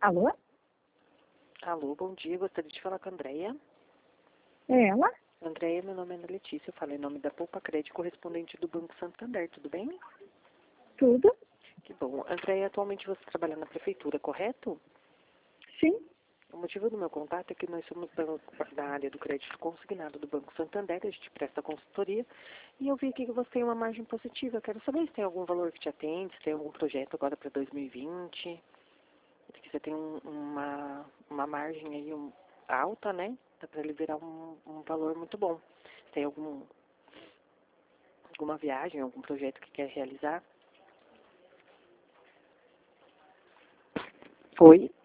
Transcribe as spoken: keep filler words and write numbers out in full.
Alô? Alô, bom dia. Gostaria de falar com a Andréia. É ela? Andréia, meu nome é Ana Letícia. Eu falo em nome da Poupa Crédito, correspondente do Banco Santander. Tudo bem? Tudo? Que bom. Andréia, atualmente você trabalha na prefeitura, correto? Sim. O motivo do meu contato é que nós somos da, da área do crédito consignado do Banco Santander, a gente presta consultoria, e eu vi aqui que você tem uma margem positiva. Quero saber se tem algum valor que te atende, se tem algum projeto agora para dois mil e vinte, que você tem um, uma, uma margem aí um, alta, né? Dá para liberar um, um valor muito bom. Tem algum, alguma viagem, algum projeto que quer realizar? Oi?